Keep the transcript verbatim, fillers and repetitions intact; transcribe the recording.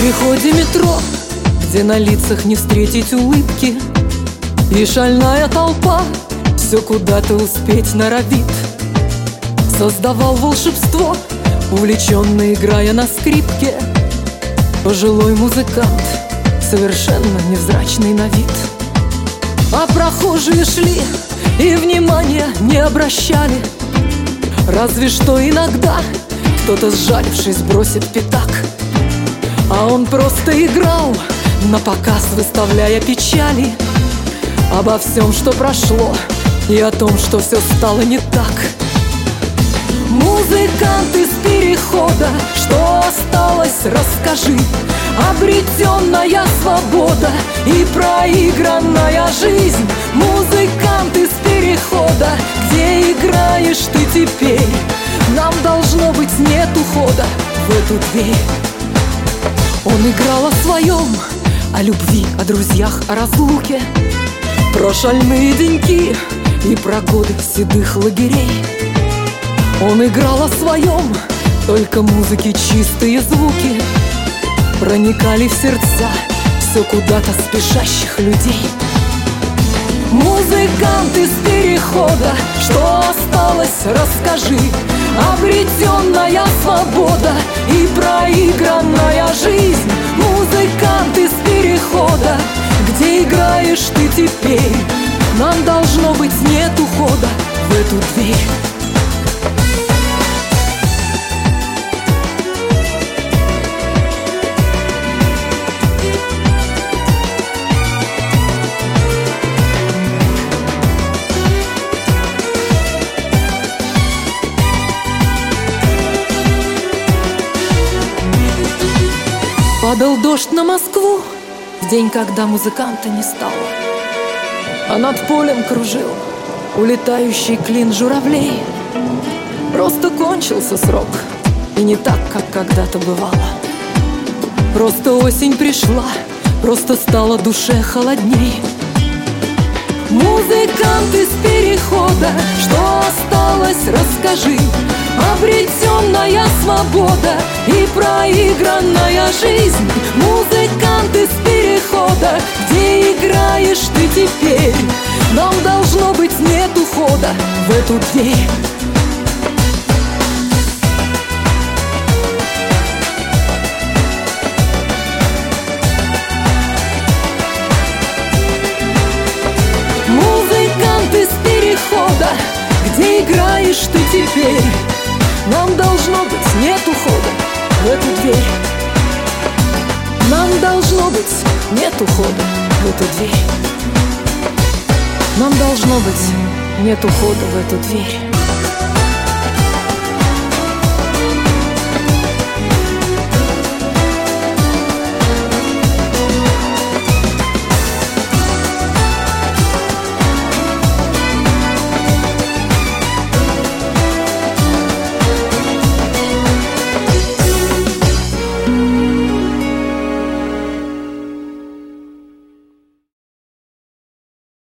переходе метро, где на лицах не встретить улыбки, и шальная толпа все куда-то успеть норовит. Создавал волшебство, увлеченно играя на скрипке, пожилой музыкант, совершенно невзрачный на вид. А прохожие шли и внимания не обращали, разве что иногда кто-то, сжалившись, бросит пятак. А он просто играл, на показ выставляя печали обо всем, что прошло, и о том, что все стало не так. Музыкант из перехода, что осталось, расскажи. Обретенная свобода и проигранная жизнь. Музыкант из перехода, где играешь ты теперь? Нам, должно быть, нет ухода в эту дверь. Он играл о своем, о любви, о друзьях, о разлуке, про шальные деньки и про годы седых лагерей. Он играл о своем, только музыки чистые звуки проникали в сердца все куда-то спешащих людей. Музыкант из перехода, что осталось, расскажи. Обретенная свобода и проигранная жизнь. Музыкант из перехода, где играешь ты теперь? Нам, должно быть, нет ухода в эту дверь. Падал дождь на Москву в день, когда музыканта не стало, а над полем кружил улетающий клин журавлей. Просто кончился срок, и не так, как когда-то бывало. Просто осень пришла, просто стало душе холодней. Музыкант из перехода, что осталось, расскажи. Обретенная свобода и проигранная жизнь. Музыкант из перехода, где играешь ты теперь? Нам, должно быть, нет ухода в эту дверь. Музыкант из перехода, где играешь ты теперь? Нам, должно быть, нет ухода в эту дверь. Нам, должно быть, нет ухода в эту дверь. Нам, должно быть, нет ухода в эту дверь.